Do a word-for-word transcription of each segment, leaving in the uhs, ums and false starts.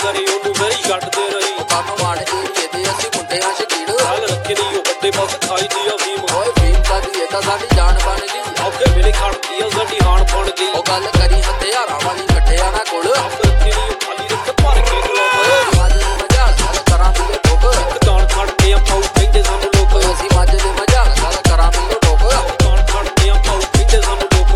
ਕਰੇ ਉਹਨੂੰ ਵਰੀ ਕੱਢਦੇ ਰਹੀ ਕੰਮ ਮਾੜੇ ਏਰੀਏ ਦੇ ਅਸੀਂ ਮੁੰਡੇ ਹਾਂ ਸ਼ਕੀਰ ਹਾਲ ਰੱਖੇ ਨਹੀਂ ਉਹ ਵੱਡੇ ਬਸ ਖਾਈ ਦੀ ਆ ਫੀਮ ਓਏ ਫੀਮ ਸਾਡੀ ਇਹ ਤਾਂ ਸਾਡੀ ਜਾਨ ਬਣ ਗਈ ਆਪੇ ਵੇਲੇ ਖੜਦੀ ਆ ਸਾਡੀ ਹਾਣ ਬਣ ਗਈ ਉਹ ਗੱਲ ਕਰੀ ਹਥਿਆਰਾਂ ਵਾਲੀ ਕੱਢਿਆ ਨਾ ਕੋਲ ਆਪ ਰੱਖੇ ਨਹੀਂ ਉਹ ਖਾਲੀ ਰੱਖ ਭਰ ਕੇ ਗਲੋਬ ਮਾਝੇ ਦੇ ਮਜਾਲ ਗੱਲ ਕਰਾਂ ਵੀ ਠੋਕ ਦਾਣ ਖੜਦੇ ਆ ਪਾਉ ਕਹਿੰਦੇ ਸਾਨੂੰ ਲੋਕ ਓਏ ਅਸੀਂ ਮਾਝੇ ਦੇ ਮਜਾਲ ਗੱਲ ਕਰਾਂ ਵੀ ਠੋਕ ਦਾਣ ਖੜਦੇ ਆ ਪਾਉ ਕਹਿੰਦੇ ਸਾਨੂੰ ਲੋਕ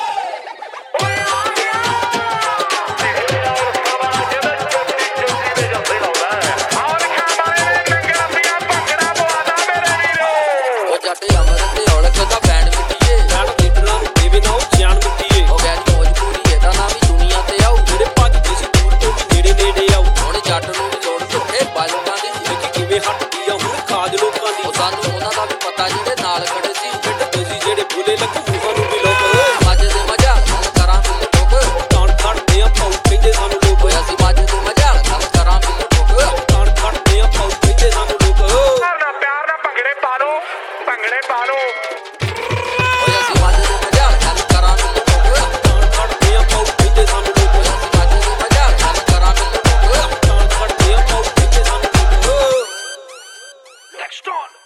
ਜੱਟ ਅਮਰ ਤੇ ਔਲਖ ਦਾ ਬੈਂਡ ਮਿੱਟੀਏ ਜਾਣ ਲੀਡਰਾਂ ਨੂੰ ਦੇਵੇ ਨਾ ਉਹ ਜਾਨ ਮਿੱਟੀਏ ਉਹ ਗੈਰ ਮੋਜਪੂਰੀ ਇਹਦਾ ਨਾਮ ਵੀ ਦੁਨੀਆ ਤੇ ਆਊ ਜਿਹੜੇ ਭੱਜਦੇ ਸੀ ਦੂਰ ਤੋਂ ਵੀ ਨੇੜੇ ਨੇੜੇ ਆਉ ਹੁਣ ਜੱਟ ਨੂੰ ਵੀ ਲੋੜ ਝੁੱਠੇ ਬਾਲੋਕਾਂ ਦੀ ਦੇਖੀ ਕਿਵੇਂ ਹੱਟਦੀ ਆ ਹੁਣ ਖਾਜ ਲੋਕਾਂ ਦੀ ਉਹ ਸਾਨੂੰ ਉਹਨਾਂ ਦਾ ਵੀ ਪਤਾ ਜਿਹੜੇ ਨਾਲ ਖੜੇ ਸੀ ਪਿੰਡ ਸੀ ਜਿਹੜੇ ਬੁਲੇ ਲੱਗੂ ਮੂੰਹਾਂ ਨੂੰ ਵੀ ਲੋਕ ਮਾਝੇ ਦੇ ਮਜਾਲ ਗੱਲ ਕਰਾਂ ਵੀ ਠੋਕ ਦਾਣ ਖੜਦੇ ਆ ਪਾਉ ਕਹਿੰਦੇ ਸਾਨੂੰ ਲੋਕ ਓਏ ਅਸੀਂ ਮਾਝੇ ਦੇ ਮਜਾਲ ਗੱਲ ਕਰਾਂ ਵੀ ਠੋਕ ਦਾਣ ਖੜਦੇ ਆ ਪਾਉ ਕਹਿੰਦੇ ਸਾਨੂੰ ਲੋਕ ਪਿਆਰ ਨਾਲ ਭੰਗੜੇ ਪਾ ਲਓ ਭੰਗੜੇ ਪਾ ਲਓ ਓਏ ਅਸੀਂ ਮਾਝੇ ਦੇ ਮਜਾਲ ਗੱਲ ਕਰਾਂ ਵੀ ਠੋਕ ਦਾਣ ਖੜਦੇ ਆ ਪਾਉ ਕਹਿੰਦੇ ਸਾਨੂੰ ਲੋਕ ਓਏ ਅਸੀਂ ਮਾਝੇ ਦੇ ਮਜਾਲ ਗੱਲ ਕਰਾਂ ਵੀ ਠੋਕ ਦਾਣ ਖੜਦੇ ਆ ਪਾਉ ਕਹਿੰਦੇ ਸਾਨੂੰ ਲੋਕ Next on